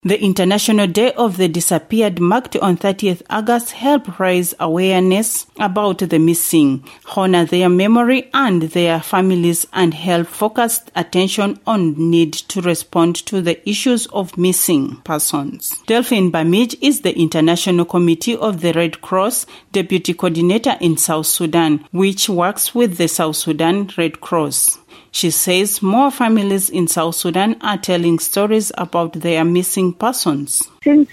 The International Day of the Disappeared, marked on 30th August, help raise awareness about the missing, honor their memory and their families, and help focus attention on need to respond to the issues of missing persons. Delphine Bamij is the International Committee of the Red Cross Deputy Coordinator in South Sudan, which works with the South Sudan Red Cross. She says more families in South Sudan are telling stories about their missing persons. Since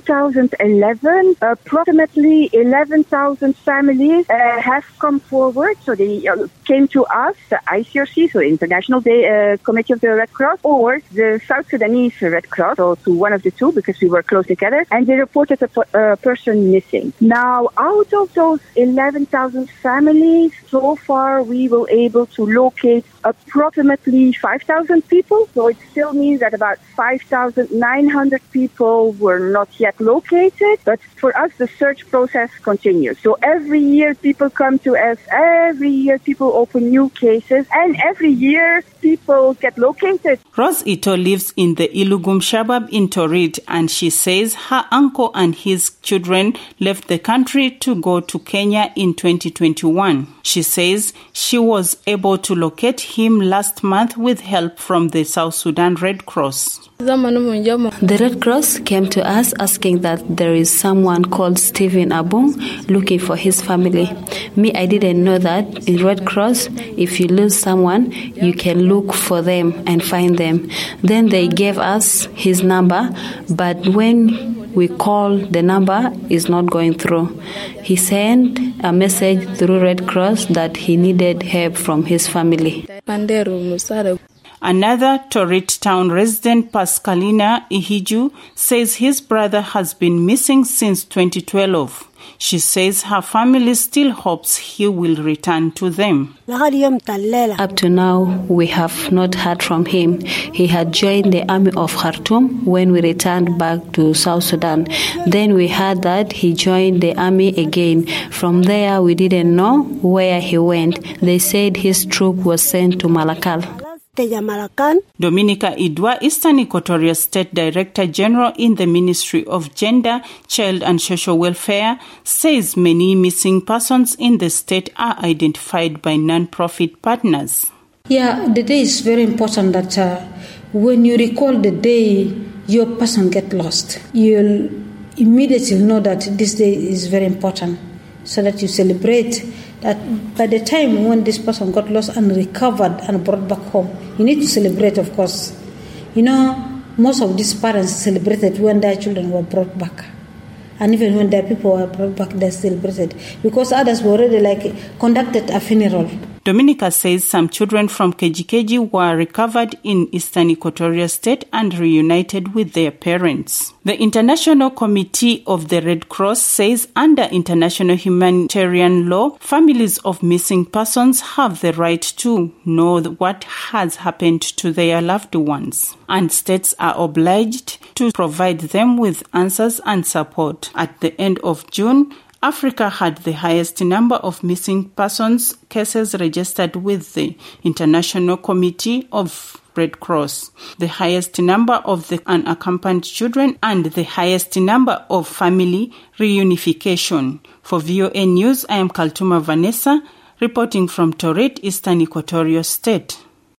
2011, approximately 11,000 families have come forward. So they came to us, the ICRC, so the International Committee of the Red Cross, or the South Sudanese Red Cross, or to one of the two, because we work close together, and they reported a person missing. Now, out of those 11,000 families, so far we were able to locate approximately 5,000 people. So it still means that about 5,900 people were not yet located. But for us, the search process continues. So every year people come to us, every year people open new cases, and every year people get located. Rose Ito lives in the Ilugum Shabab in Torit, and she says her uncle and his children left the country to go to Kenya in 2021. She says she was able to locate him last month with help from the South Sudan Red Cross. The Red Cross came to us asking that there is someone called Stephen Abung looking for his family. Me, I didn't know that in Red Cross, if you lose someone, you can look for them and find them. Then they gave us his number, but when we call, the number is not going through. He sent a message through Red Cross that he needed help from his family. Another Torit town resident, Pascalina Ihiju, says his brother has been missing since 2012. She says her family still hopes he will return to them. Up to now, we have not heard from him. He had joined the army of Khartoum when we returned back to South Sudan. Then we heard that he joined the army again. From there, we didn't know where he went. They said his troop was sent to Malakal. Dominica Idwa, Eastern Equatoria State Director General in the Ministry of Gender, Child and Social Welfare, says many missing persons in the state are identified by non-profit partners. Yeah, the day is very important that when you recall the day your person get lost, you'll immediately know that this day is very important, so that you celebrate that by the time when this person got lost and recovered and brought back home, you need to celebrate, of course. You know, most of these parents celebrated when their children were brought back. And even when their people were brought back, they celebrated. Because others were already conducted a funeral. Dominica says some children from Kejikeji were recovered in Eastern Equatoria State and reunited with their parents. The International Committee of the Red Cross says under international humanitarian law, families of missing persons have the right to know what has happened to their loved ones, and states are obliged to provide them with answers and support. At the end of June, Africa had the highest number of missing persons cases registered with the International Committee of Red Cross, the highest number of the unaccompanied children, and the highest number of family reunification. For VOA News, I am Kaltuma Vanessa, reporting from Torit, Eastern Equatoria State.